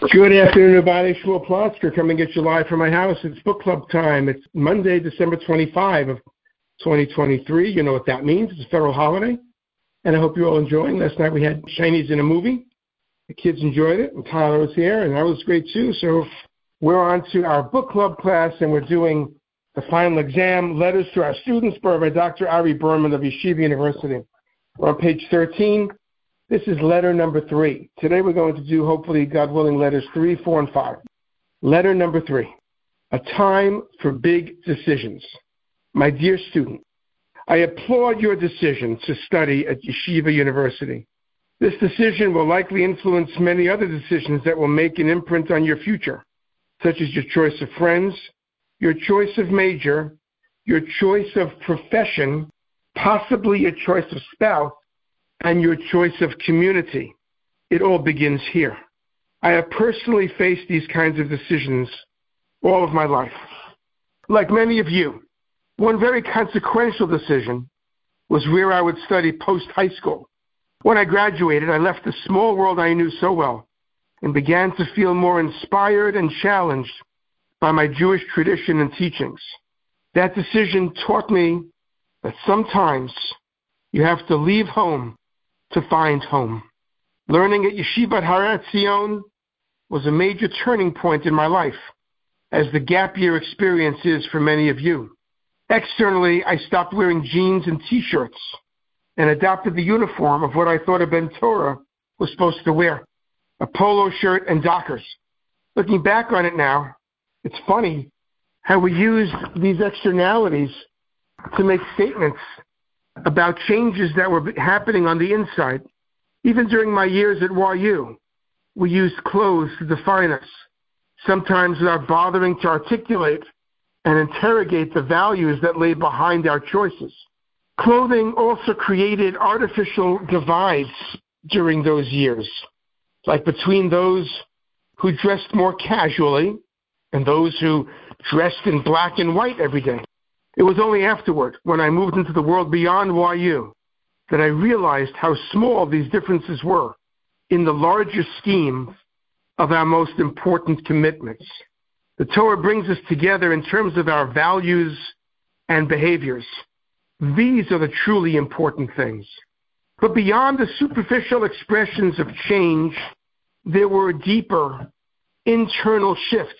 Good afternoon, everybody. Shmuel Plotzker coming at you live from my house. It's book club time. It's Monday, December 25 of 2023. You know what that means. It's a federal holiday, and I hope you're all enjoying. Last night we had Chinese in a movie. The kids enjoyed it, and Tyler was here, and that was great too. So we're on to our book club class, and we're doing the final exam, Letters to Our Students by Dr. Ari Berman of Yeshiva University. We're on page 13. This is letter number 3. Today we're going to do, hopefully, God willing, letters 3, 4, and 5. Letter number 3. A time for big decisions. My dear student, I applaud your decision to study at Yeshiva University. This decision will likely influence many other decisions that will make an imprint on your future, such as your choice of friends, your choice of major, your choice of profession, possibly your choice of spouse, and your choice of community. It all begins here. I have personally faced these kinds of decisions all of my life. Like many of you, one very consequential decision was where I would study post-high school. When I graduated, I left the small world I knew so well and began to feel more inspired and challenged by my Jewish tradition and teachings. That decision taught me that sometimes you have to leave home to find home. Learning at Yeshivat Har Etzion was a major turning point in my life, as the gap year experience is for many of you. Externally, I stopped wearing jeans and t-shirts and adopted the uniform of what I thought a Ben Torah was supposed to wear, a polo shirt and Dockers. Looking back on it now, it's funny how we used these externalities to make statements about changes that were happening on the inside. Even during my years at YU, we used clothes to define us, sometimes without bothering to articulate and interrogate the values that lay behind our choices. Clothing also created artificial divides during those years, like between those who dressed more casually and those who dressed in black and white every day. It was only afterward, when I moved into the world beyond YU, that I realized how small these differences were in the larger scheme of our most important commitments. The Torah brings us together in terms of our values and behaviors. These are the truly important things. But beyond the superficial expressions of change, there were deeper internal shifts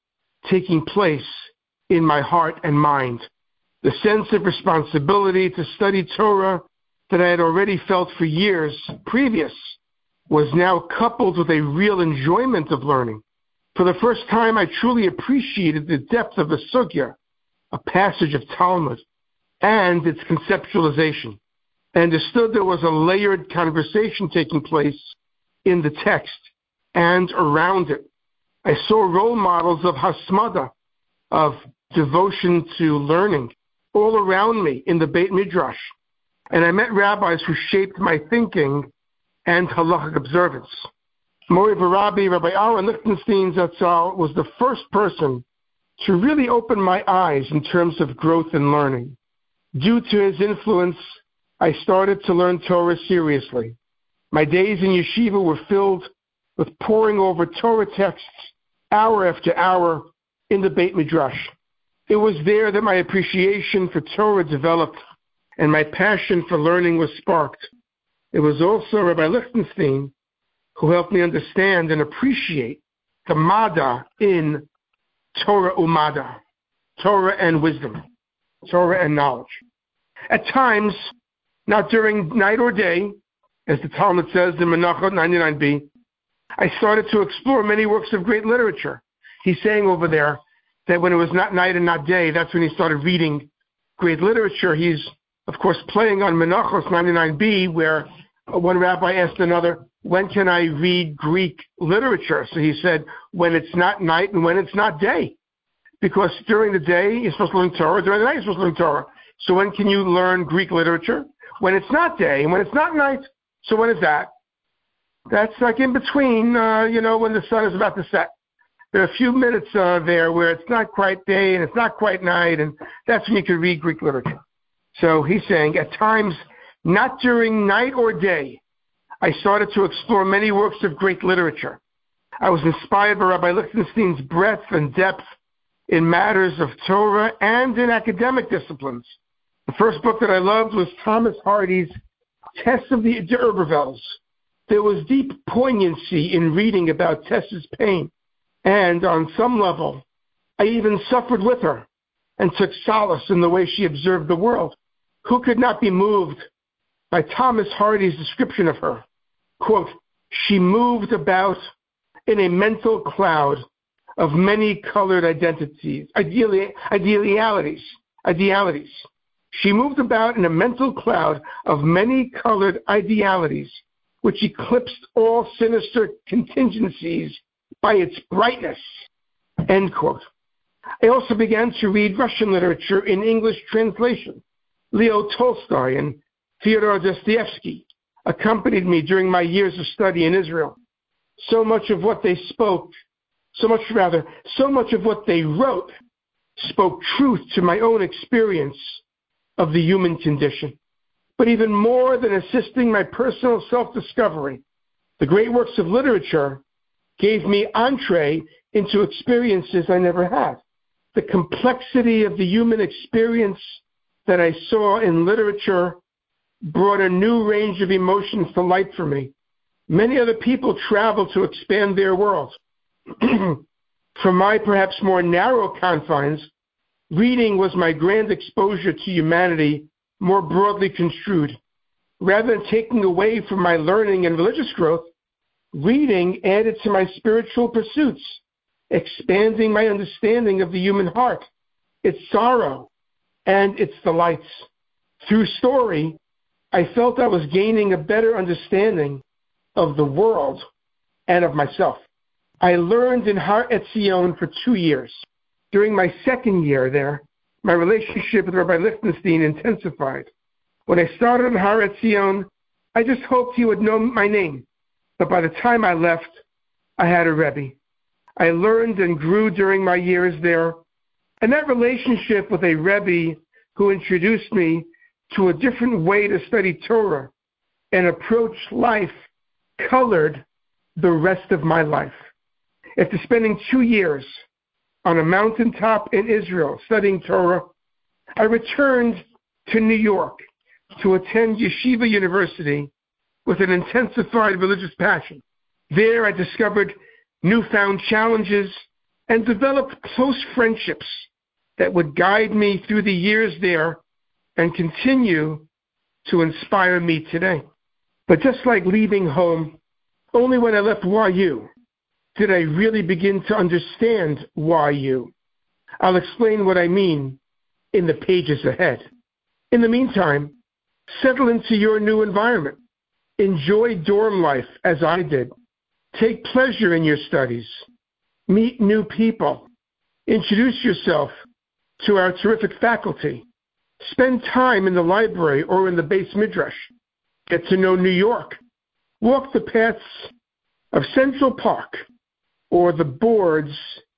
taking place in my heart and mind. The sense of responsibility to study Torah that I had already felt for years previous was now coupled with a real enjoyment of learning. For the first time, I truly appreciated the depth of the Sugya, a passage of Talmud, and its conceptualization. I understood there was a layered conversation taking place in the text and around it. I saw role models of hasmada, of devotion to learning, all around me in the Beit Midrash. And I met rabbis who shaped my thinking and halachic observance. Mori Varabi, Rabbi Aaron Lichtenstein Zatzal, was the first person to really open my eyes in terms of growth and learning. Due to his influence, I started to learn Torah seriously. My days in yeshiva were filled with poring over Torah texts hour after hour in the Beit Midrash. It was there that my appreciation for Torah developed and my passion for learning was sparked. It was also Rabbi Lichtenstein who helped me understand and appreciate the Mada in Torah Umada, Torah and wisdom, Torah and knowledge. At times, not during night or day, as the Talmud says in Menachot 99b, I started to explore many works of great literature. He's saying over there that when it was not night and not day, that's when he started reading great literature. He's, of course, playing on Menachos 99b, where one rabbi asked another, when can I read Greek literature? So he said, when it's not night and when it's not day. Because during the day, you're supposed to learn Torah. During the night, you're supposed to learn Torah. So when can you learn Greek literature? When it's not day and when it's not night. So when is that? That's like in between, when the sun is about to set. There are a few minutes there where it's not quite day and it's not quite night, and that's when you can read Greek literature. So he's saying, at times, not during night or day, I started to explore many works of great literature. I was inspired by Rabbi Lichtenstein's breadth and depth in matters of Torah and in academic disciplines. The first book that I loved was Thomas Hardy's Tess of the D'Urbervilles. There was deep poignancy in reading about Tess's pain, and on some level, I even suffered with her and took solace in the way she observed the world. Who could not be moved by Thomas Hardy's description of her? Quote, she moved about in a mental cloud of many colored idealities. She moved about in a mental cloud of many colored idealities, which eclipsed all sinister contingencies by its brightness. End quote. I also began to read Russian literature in English translation. Leo Tolstoy and Fyodor Dostoevsky accompanied me during my years of study in Israel. So much of what they wrote spoke truth to my own experience of the human condition. But even more than assisting my personal self-discovery, the great works of literature gave me entree into experiences I never had. The complexity of the human experience that I saw in literature brought a new range of emotions to light for me. Many other people travel to expand their world. From my perhaps more narrow confines, reading was my grand exposure to humanity more broadly construed. Rather than taking away from my learning and religious growth, reading added to my spiritual pursuits, expanding my understanding of the human heart, its sorrow, and its delights. Through story, I felt I was gaining a better understanding of the world and of myself. I learned in Har Etzion for 2 years. During my second year there, my relationship with Rabbi Lichtenstein intensified. When I started in Har Etzion, I just hoped he would know my name. But by the time I left, I had a Rebbe. I learned and grew during my years there, and that relationship with a Rebbe who introduced me to a different way to study Torah and approach life colored the rest of my life. After spending 2 years on a mountaintop in Israel studying Torah, I returned to New York to attend Yeshiva University with an intensified religious passion. There I discovered newfound challenges and developed close friendships that would guide me through the years there and continue to inspire me today. But just like leaving home, only when I left YU did I really begin to understand YU. I'll explain what I mean in the pages ahead. In the meantime, settle into your new environment. Enjoy dorm life as I did. Take pleasure in your studies. Meet new people. Introduce yourself to our terrific faculty. Spend time in the library or in the Beis Midrash. Get to know New York. Walk the paths of Central Park or the boards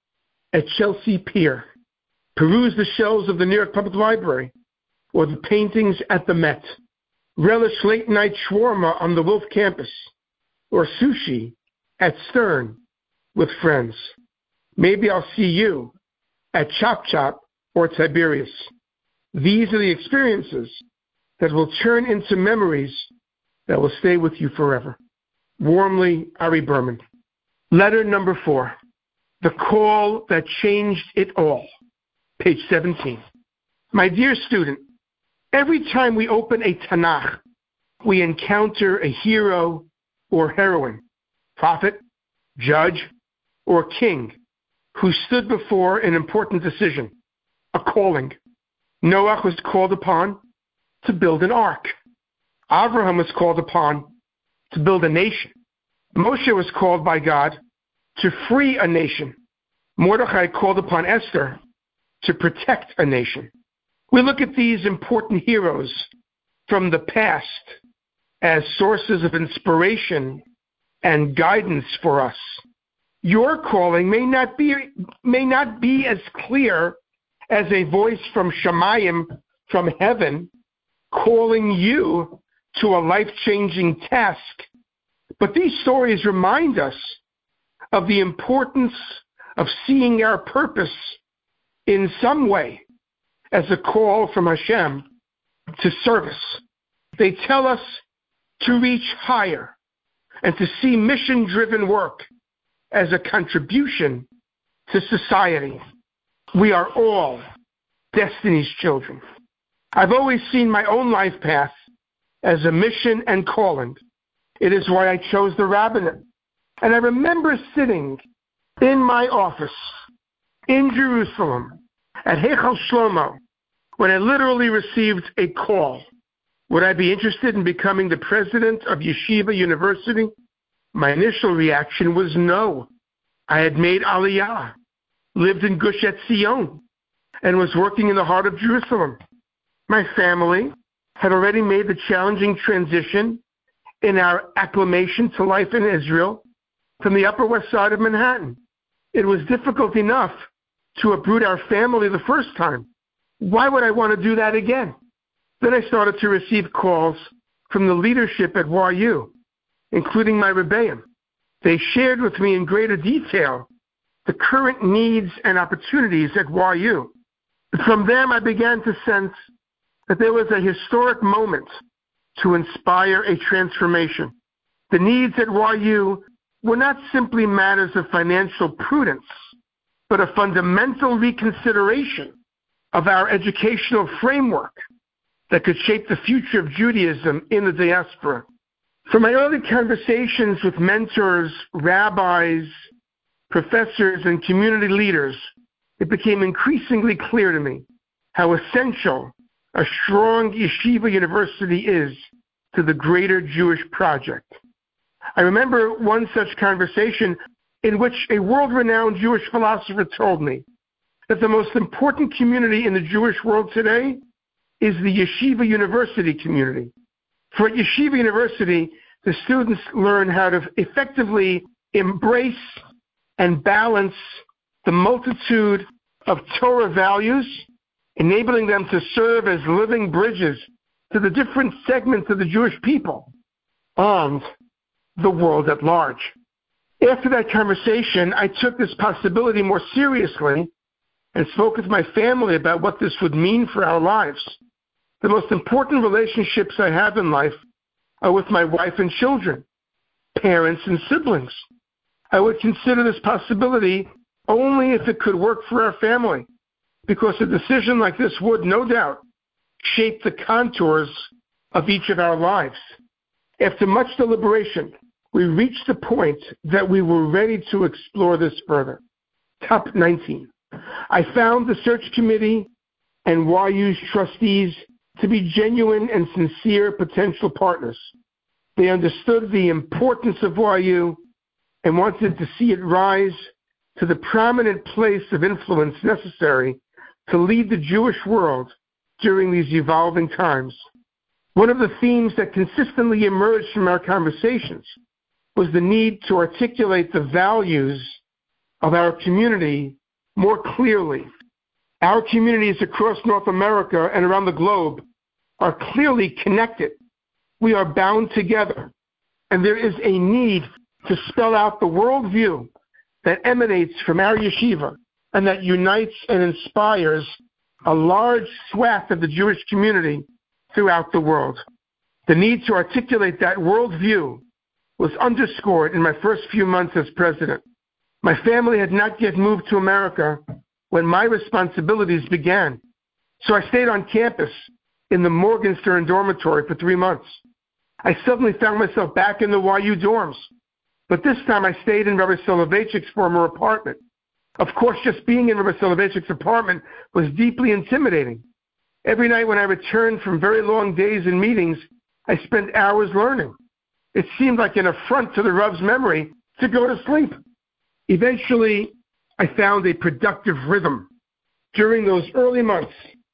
at Chelsea Pier. Peruse the shelves of the New York Public Library or the paintings at the Met. Relish late-night shawarma on the Wolf campus or sushi at Stern with friends. Maybe I'll see you at Chop Chop or Tiberius. These are the experiences that will turn into memories that will stay with you forever. Warmly, Ari Berman. Letter number 4. The Call That Changed It All. Page 17. My dear student, every time we open a Tanakh, we encounter a hero or heroine, prophet, judge, or king who stood before an important decision, a calling. Noah was called upon to build an ark. Abraham was called upon to build a nation. Moshe was called by God to free a nation. Mordechai called upon Esther to protect a nation. We look at these important heroes from the past as sources of inspiration and guidance for us. Your calling may not be as clear as a voice from Shamayim, from heaven, calling you to a life-changing task. But these stories remind us of the importance of seeing our purpose in some way as a call from Hashem to service. They tell us to reach higher and to see mission-driven work as a contribution to society. We are all destiny's children. I've always seen my own life path as a mission and calling. It is why I chose the rabbinate. And I remember sitting in my office in Jerusalem at Heichal Shlomo when I literally received a call. Would I be interested in becoming the president of Yeshiva University? My initial reaction was no. I had made Aliyah, lived in Gush Etzion, and was working in the heart of Jerusalem. My family had already made the challenging transition in our acclimation to life in Israel from the Upper West Side of Manhattan. It was difficult enough to uproot our family the first time. Why would I want to do that again? Then I started to receive calls from the leadership at YU, including my Rebbeim. They shared with me in greater detail the current needs and opportunities at YU. From them, I began to sense that there was a historic moment to inspire a transformation. The needs at YU were not simply matters of financial prudence, but a fundamental reconsideration of our educational framework that could shape the future of Judaism in the diaspora. From my early conversations with mentors, rabbis, professors, and community leaders, it became increasingly clear to me how essential a strong yeshiva university is to the greater Jewish project. I remember one such conversation in which a world-renowned Jewish philosopher told me that the most important community in the Jewish world today is the yeshiva university community. For at yeshiva university, the students learn how to effectively embrace and balance the multitude of Torah values, enabling them to serve as living bridges to the different segments of the Jewish people and the world at large. After that conversation, I took this possibility more seriously and spoke with my family about what this would mean for our lives. The most important relationships I have in life are with my wife and children, parents and siblings. I would consider this possibility only if it could work for our family, because a decision like this would, no doubt, shape the contours of each of our lives. After much deliberation, we reached the point that we were ready to explore this further. Top 19. I found the search committee and YU's trustees to be genuine and sincere potential partners. They understood the importance of YU and wanted to see it rise to the prominent place of influence necessary to lead the Jewish world during these evolving times. One of the themes that consistently emerged from our conversations was the need to articulate the values of our community more clearly. Our communities across North America and around the globe are clearly connected. We are bound together, and there is a need to spell out the worldview that emanates from our yeshiva and that unites and inspires a large swath of the Jewish community throughout the world. The need to articulate that worldview was underscored in my first few months as president. My family had not yet moved to America when my responsibilities began, so I stayed on campus in the Morgenstern dormitory for 3 months. I suddenly found myself back in the YU dorms, but this time I stayed in Rabbi Soloveitchik's former apartment. Of course, just being in Rabbi Soloveitchik's apartment was deeply intimidating. Every night when I returned from very long days and meetings, I spent hours learning. It seemed like an affront to the Rav's memory to go to sleep. Eventually, I found a productive rhythm. During those early months,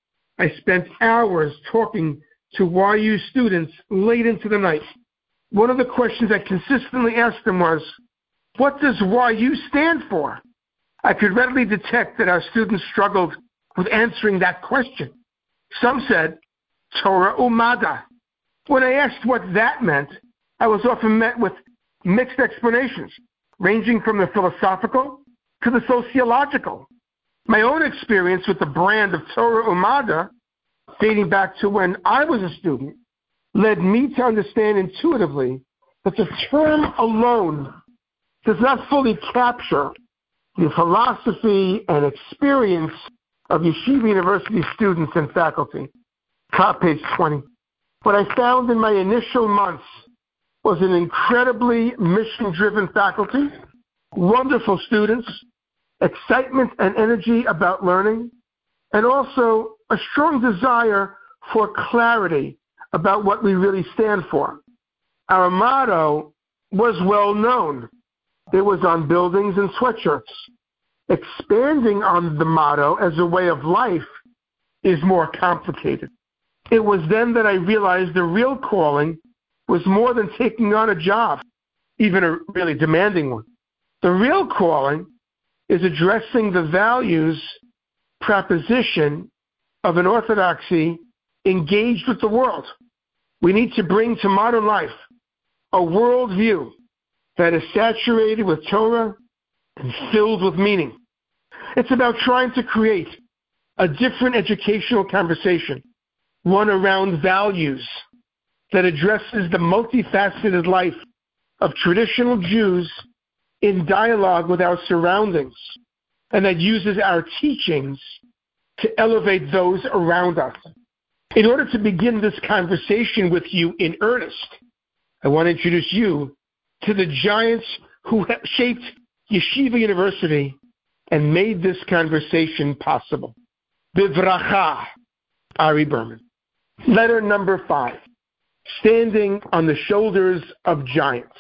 I spent hours talking to YU students late into the night. One of the questions I consistently asked them was, what does YU stand for? I could readily detect that our students struggled with answering that question. Some said, Torah Umada. When I asked what that meant, I was often met with mixed explanations. ranging from the philosophical to the sociological. My own experience with the brand of Torah Umada, dating back to when I was a student, led me to understand intuitively that the term alone does not fully capture the philosophy and experience of Yeshiva University students and faculty. Top page 20. What I found in my initial months was an incredibly mission-driven faculty, wonderful students, excitement and energy about learning, and also a strong desire for clarity about what we really stand for. Our motto was well known. It was on buildings and sweatshirts. Expanding on the motto as a way of life is more complicated. It was then that I realized the real calling was more than taking on a job, even a really demanding one. The real calling is addressing the values proposition of an orthodoxy engaged with the world. We need to bring to modern life a worldview that is saturated with Torah and filled with meaning. It's about trying to create a different educational conversation, one around values that addresses the multifaceted life of traditional Jews in dialogue with our surroundings, and that uses our teachings to elevate those around us. In order to begin this conversation with you in earnest, I want to introduce you to the giants who have shaped Yeshiva University and made this conversation possible. Bivracha, Ari Berman. Letter number 5. Standing on the shoulders of giants.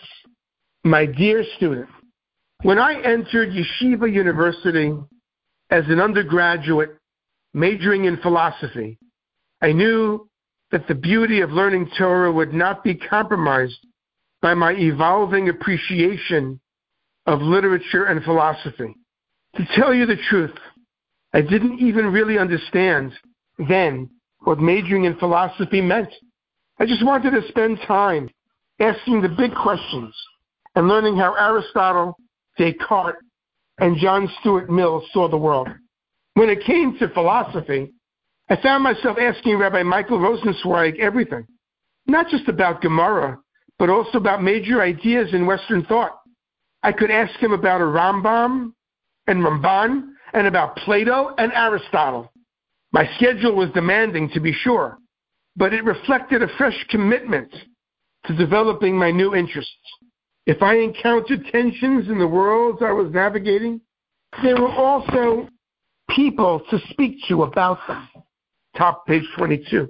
My dear student, when I entered Yeshiva University as an undergraduate majoring in philosophy, I knew that the beauty of learning Torah would not be compromised by my evolving appreciation of literature and philosophy. To tell you the truth, I didn't even really understand then what majoring in philosophy meant. I just wanted to spend time asking the big questions and learning how Aristotle, Descartes, and John Stuart Mill saw the world. When it came to philosophy, I found myself asking Rabbi Michael Rosenzweig everything, not just about Gemara, but also about major ideas in Western thought. I could ask him about a Rambam and Ramban, and about Plato and Aristotle. My schedule was demanding, to be sure, but it reflected a fresh commitment to developing my new interests. If I encountered tensions in the worlds I was navigating, there were also people to speak to about them. Top page 22.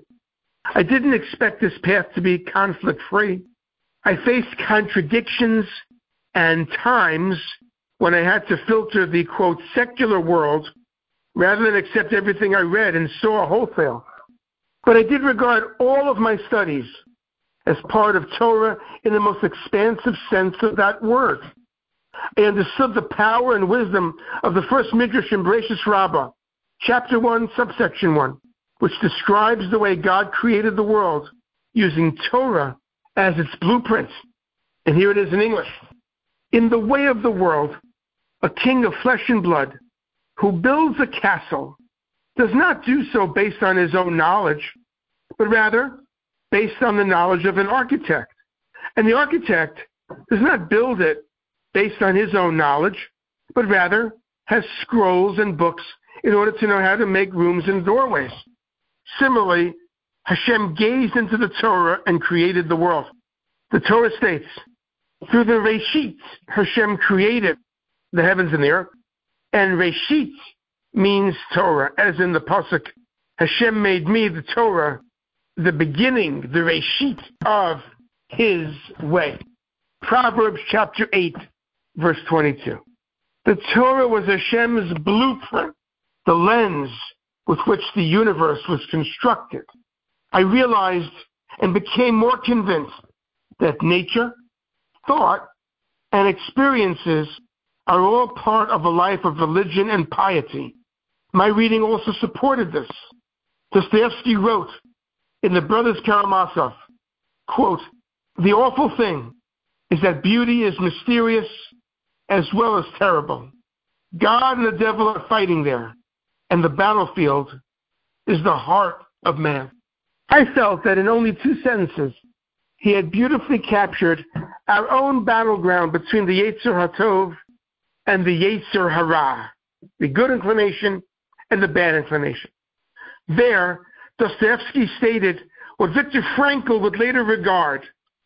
I didn't expect this path to be conflict-free. I faced contradictions and times when I had to filter the, quote, secular world rather than accept everything I read and saw wholesale. But I did regard all of my studies as part of Torah in the most expansive sense of that word. I understood the power and wisdom of the first Midrash in Bereshis Rabbah, chapter 1, subsection 1, which describes the way God created the world using Torah as its blueprint. And here it is in English. In the way of the world, a king of flesh and blood who builds a castle does not do so based on his own knowledge, but rather based on the knowledge of an architect. And the architect does not build it based on his own knowledge, but rather has scrolls and books in order to know how to make rooms and doorways. Similarly, Hashem gazed into the Torah and created the world. The Torah states, through the Reshit, Hashem created the heavens and the earth. And Reshit means Torah, as in the pasuk, Hashem made me, the Torah, the beginning, the Reshit of his way. Proverbs chapter 8, verse 22. The Torah was Hashem's blueprint, the lens with which the universe was constructed. I realized and became more convinced that nature, thought, and experiences are all part of a life of religion and piety. My reading also supported this. Dostoevsky wrote in The Brothers Karamazov, quote, the awful thing is that beauty is mysterious as well as terrible. God and the devil are fighting there, and the battlefield is the heart of man. I felt that in only 2 sentences, he had beautifully captured our own battleground between the Yetzer HaTov and the Yetzer Hara, the good inclination and the bad inclination. There, Dostoevsky stated what Viktor Frankl would later regard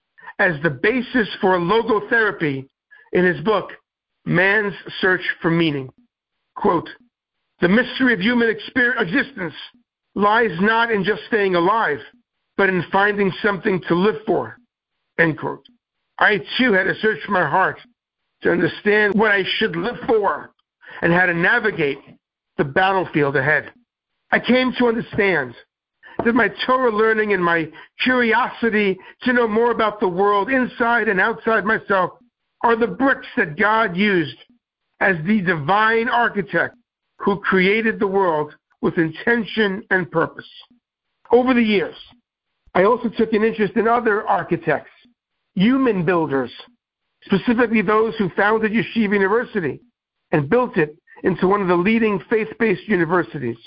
as the basis for logotherapy in his book, Man's Search for Meaning. Quote, "The mystery of human existence lies not in just staying alive, but in finding something to live for." End quote. I too had to search my heart to understand what I should live for and how to navigate the battlefield ahead. I came to understand that my Torah learning and my curiosity to know more about the world inside and outside myself are the bricks that God used as the divine architect who created the world with intention and purpose. Over the years, I also took an interest in other architects, human builders, specifically those who founded Yeshiva University and built it into one of the leading faith-based universities.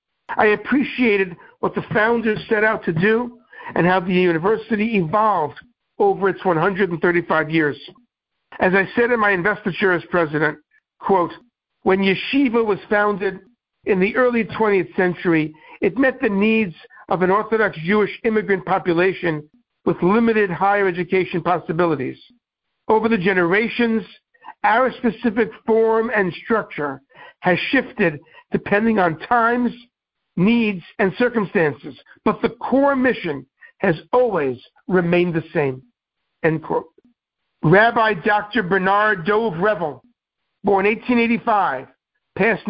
I appreciated what the founders set out to do and how the university evolved over its 135 years. As I said in my investiture as president, quote, "When Yeshiva was founded in the early 20th century, it met the needs of an Orthodox Jewish immigrant population with limited higher education possibilities. Over the generations, our specific form and structure has shifted depending on times, needs, and circumstances, but the core mission has always remained the same." End quote. Rabbi Dr. Bernard Dov Revel, born 1885, passed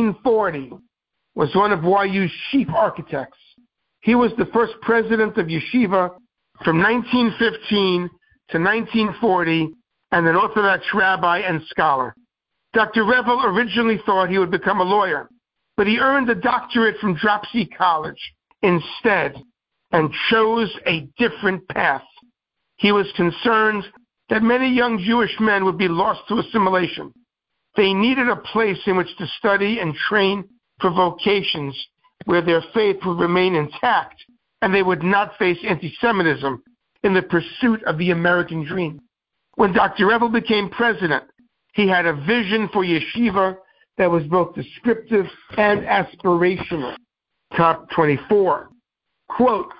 1940, was one of YU's chief architects. He was the first president of Yeshiva from 1915 to 1940 and an Orthodox rabbi and scholar. Dr. Revel originally thought he would become a lawyer, but he earned a doctorate from Dropsy College instead and chose a different path. He was concerned that many young Jewish men would be lost to assimilation. They needed a place in which to study and train for vocations where their faith would remain intact and they would not face anti-Semitism in the pursuit of the American dream. When Dr. Revel became president, he had a vision for Yeshiva that was both descriptive and aspirational. Top 24. Quote,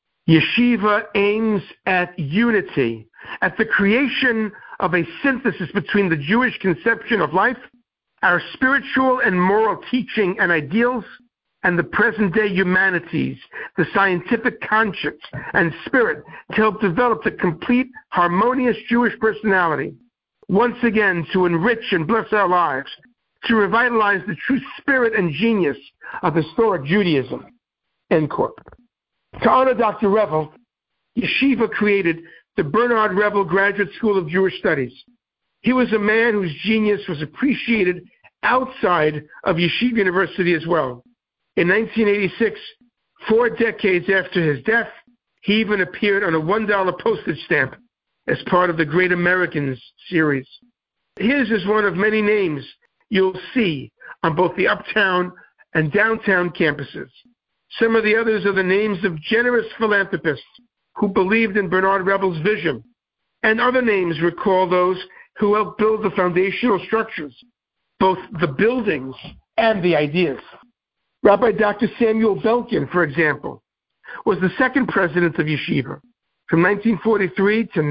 "Yeshiva aims at unity, at the creation of a synthesis between the Jewish conception of life, our spiritual and moral teaching and ideals, and the present-day humanities, the scientific conscience and spirit to help develop the complete, harmonious Jewish personality, once again to enrich and bless our lives, to revitalize the true spirit and genius of historic Judaism." End quote. To honor Dr. Revel, Yeshiva created the Bernard Revel Graduate School of Jewish Studies. He was a man whose genius was appreciated outside of Yeshiva University as well. In 1986, 4 decades after his death, he even appeared on a $1 postage stamp as part of the Great Americans series. His is one of many names you'll see on both the uptown and downtown campuses. Some of the others are the names of generous philanthropists who believed in Bernard Revel's vision, and other names recall those who helped build the foundational structures, both the buildings and the ideas. Rabbi Dr. Samuel Belkin, for example, was the second president of Yeshiva from 1943 to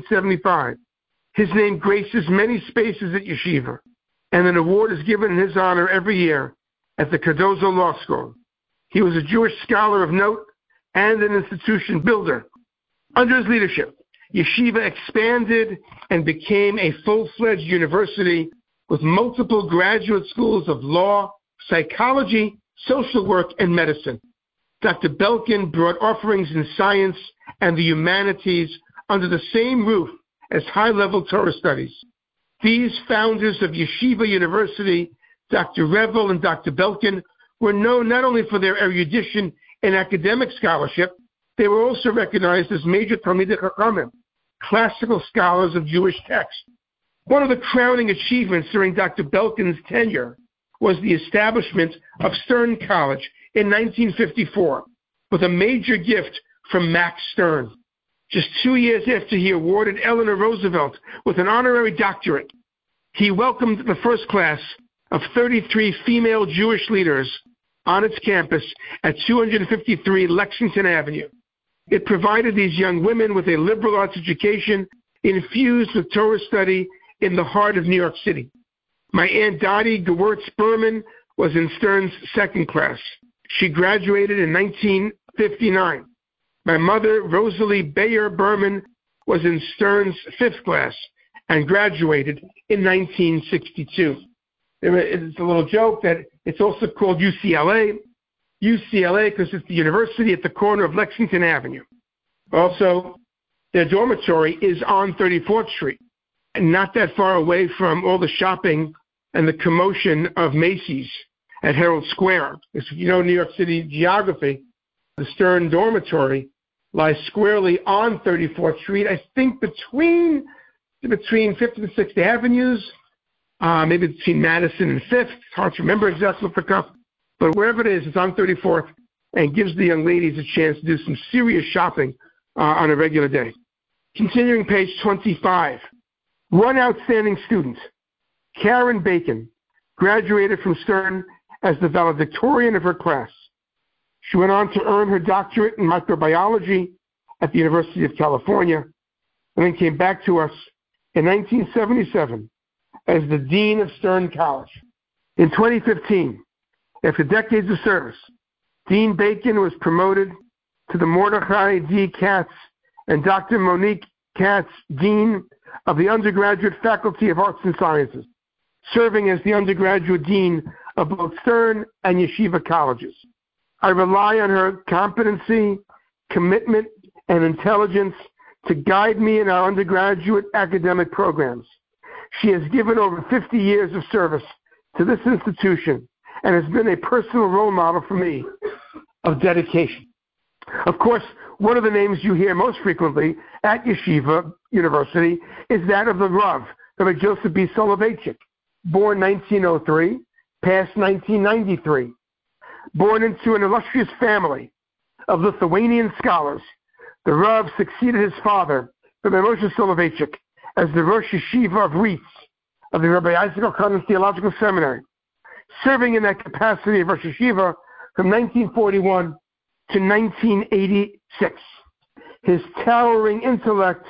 1975. His name graces many spaces at Yeshiva, and an award is given in his honor every year at the Cardozo Law School. He was a Jewish scholar of note and an institution builder. Under his leadership, Yeshiva expanded and became a full-fledged university with multiple graduate schools of law, psychology, social work, and medicine. Dr. Belkin brought offerings in science and the humanities under the same roof as high-level Torah studies. These founders of Yeshiva University, Dr. Revel and Dr. Belkin, were known not only for their erudition in academic scholarship, they were also recognized as major Talmidei Chachamim, classical scholars of Jewish texts. One of the crowning achievements during Dr. Belkin's tenure was the establishment of Stern College in 1954 with a major gift from Max Stern. Just 2 years after he awarded Eleanor Roosevelt with an honorary doctorate, he welcomed the first class of 33 female Jewish leaders on its campus at 253 Lexington Avenue. It provided these young women with a liberal arts education infused with Torah study in the heart of New York City. My Aunt Dottie Gewurtz Berman was in Stern's second class. She graduated in 1959. My mother, Rosalie Bayer Berman, was in Stern's fifth class and graduated in 1962. It's a little joke that it's also called UCLA because it's the university at the corner of Lexington Avenue. Also, their dormitory is on 34th Street, and not that far away from all the shopping and the commotion of Macy's at Herald Square. If you know New York City geography, the Stern dormitory lies squarely on 34th Street, I think between 5th and 6th Avenues, maybe between Madison and 5th. It's hard to remember exactly what the cup, but wherever it is, it's on 34th and gives the young ladies a chance to do some serious shopping on a regular day. Continuing page 25. One outstanding student, Karen Bacon, graduated from Stern as the valedictorian of her class. She went on to earn her doctorate in microbiology at the University of California and then came back to us in 1977 as the Dean of Stern College. In 2015, after decades of service, Dean Bacon was promoted to the Mordechai D. Katz and Dr. Monique Katz Dean of the Undergraduate Faculty of Arts and Sciences, serving as the undergraduate dean of both Stern and Yeshiva colleges. I rely on her competency, commitment, and intelligence to guide me in our undergraduate academic programs. She has given over 50 years of service to this institution and has been a personal role model for me of dedication. Of course, one of the names you hear most frequently at Yeshiva University is that of the Rav, Rabbi Joseph B. Soloveitchik, born 1903, passed 1993. Born into an illustrious family of Lithuanian scholars, the Rav succeeded his father, Rabbi Moshe Soloveitchik, as the Rosh Yeshiva of Rietz of the Rabbi Isaac O'Connor Theological Seminary, serving in that capacity of Rosh Yeshiva from 1941 to 1986. His towering intellect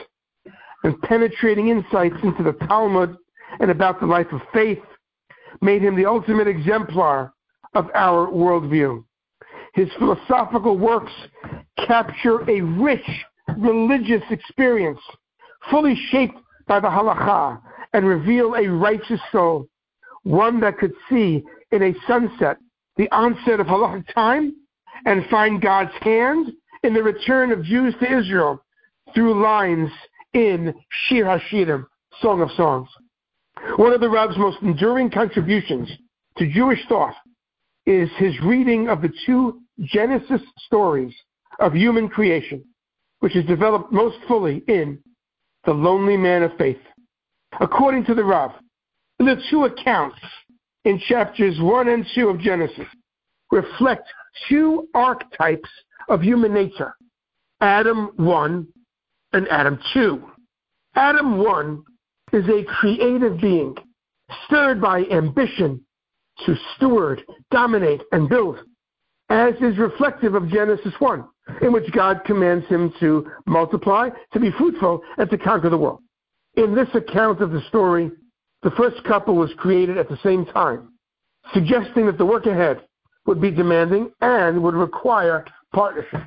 and penetrating insights into the Talmud and about the life of faith made him the ultimate exemplar of our worldview. His philosophical works capture a rich religious experience, fully shaped by the halakha, and reveal a righteous soul, one that could see in a sunset the onset of halachic time and find God's hand in the return of Jews to Israel through lines in Shir HaShirim, Song of Songs. One of the Rav's most enduring contributions to Jewish thought is his reading of the two Genesis stories of human creation, which is developed most fully in The Lonely Man of Faith. According to the Rav, the two accounts in chapters 1 and 2 of Genesis reflect two archetypes of human nature, Adam 1 and Adam 2. Adam 1 is a creative being, stirred by ambition to steward, dominate, and build, as is reflective of Genesis 1, in which God commands him to multiply, to be fruitful, and to conquer the world. In this account of the story, the first couple was created at the same time, suggesting that the work ahead would be demanding and would require partnership.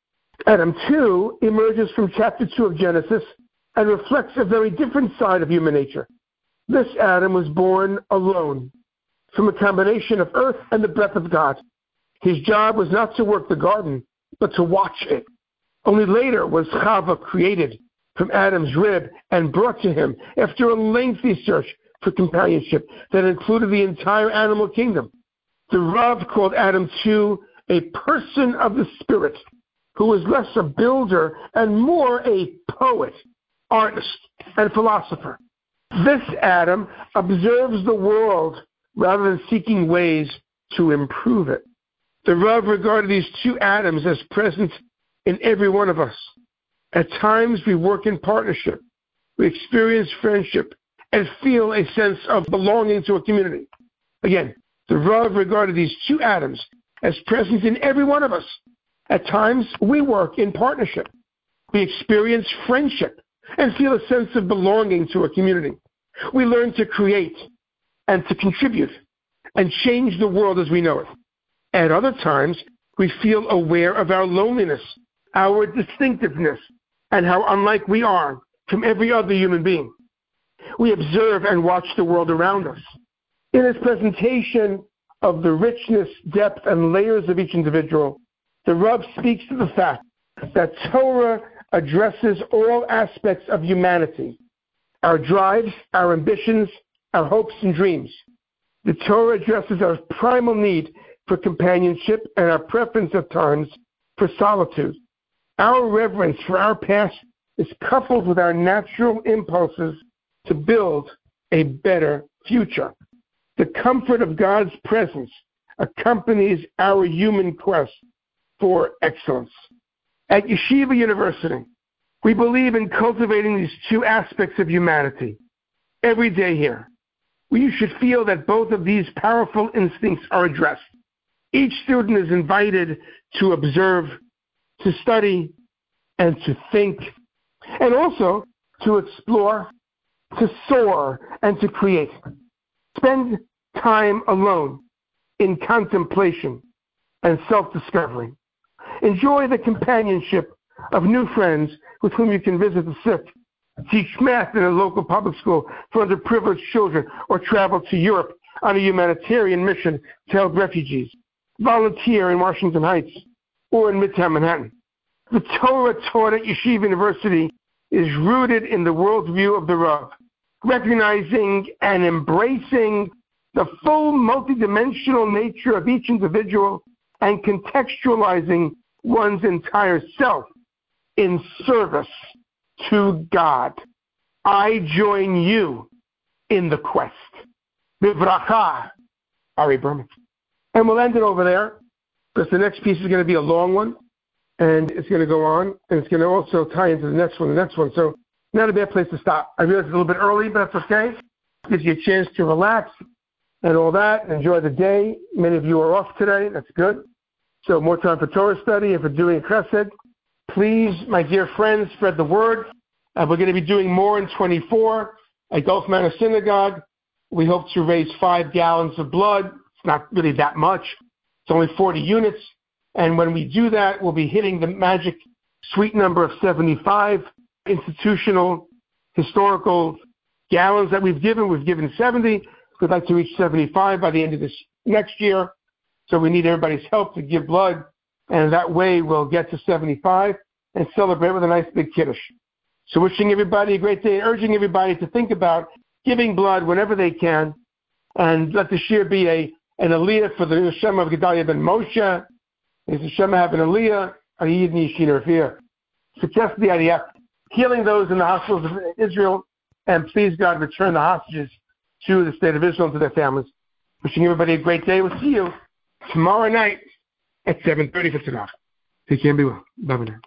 Adam 2 emerges from chapter 2 of Genesis and reflects a very different side of human nature. This Adam was born alone, from a combination of earth and the breath of God. His job was not to work the garden, but to watch it. Only later was Chava created from Adam's rib and brought to him after a lengthy search for companionship that included the entire animal kingdom. The Rav called Adam 2 a person of the spirit, who was less a builder and more a poet, artist, and philosopher. This Adam observes the world rather than seeking ways to improve it. The Rav regarded these two Adams as present in every one of us. At times we work in partnership, we experience friendship, and feel a sense of belonging to a community. Again, the Rav regarded these two Adams as present in every one of us. At times we work in partnership, we experience friendship, and feel a sense of belonging to a community. We learn to create and to contribute and change the world as we know it. At other times, we feel aware of our loneliness, our distinctiveness, and how unlike we are from every other human being. We observe and watch the world around us. In his presentation of the richness, depth, and layers of each individual, the Rav speaks to the fact that Torah addresses all aspects of humanity, our drives, our ambitions, our hopes and dreams. The Torah addresses our primal need for companionship and our preference at times for solitude. Our reverence for our past is coupled with our natural impulses to build a better future. The comfort of God's presence accompanies our human quest for excellence. At Yeshiva University, we believe in cultivating these two aspects of humanity. Every day here, you should feel that both of these powerful instincts are addressed. Each student is invited to observe, to study, and to think, and also to explore, to soar, and to create. Spend time alone in contemplation and self-discovery. Enjoy the companionship of new friends with whom you can visit the sick, teach math in a local public school for underprivileged children, or travel to Europe on a humanitarian mission to help refugees. Volunteer in Washington Heights or in Midtown Manhattan. The Torah taught at Yeshiva University is rooted in the worldview of the Rav, recognizing and embracing the full multidimensional nature of each individual and contextualizing one's entire self in service to God. I join you in the quest. Bivracha, Ari Berman. And we'll end it over there, because the next piece is going to be a long one, and it's going to go on, and it's going to also tie into the next one. So not a bad place to stop. I realize it's a little bit early, but that's okay. Gives you a chance to relax and all that, and enjoy the day. Many of you are off today. That's good. So more time for Torah study and for doing a chesed. Please, my dear friends, spread the word. We're going to be doing more in 24 at Gulf Manor Synagogue. We hope to raise 5 gallons of blood. It's not really that much. It's only 40 units. And when we do that, we'll be hitting the magic sweet number of 75 institutional, historical gallons that we've given. We've given 70. We'd like to reach 75 by the end of this next year. So we need everybody's help to give blood. And that way we'll get to 75 and celebrate with a nice big kiddush. So wishing everybody a great day and urging everybody to think about giving blood whenever they can. And let this year be an aliyah for the Neshama of Gedalia ben Moshe. May the Neshama have an aliyah, a yid nishina rafia. Success the aliyah, healing those in the hospitals of Israel, and please God return the hostages to the state of Israel and to their families. Wishing everybody a great day. We'll see you tomorrow night at 7:30 for Tanakh. Take care and be well. Bye-bye now.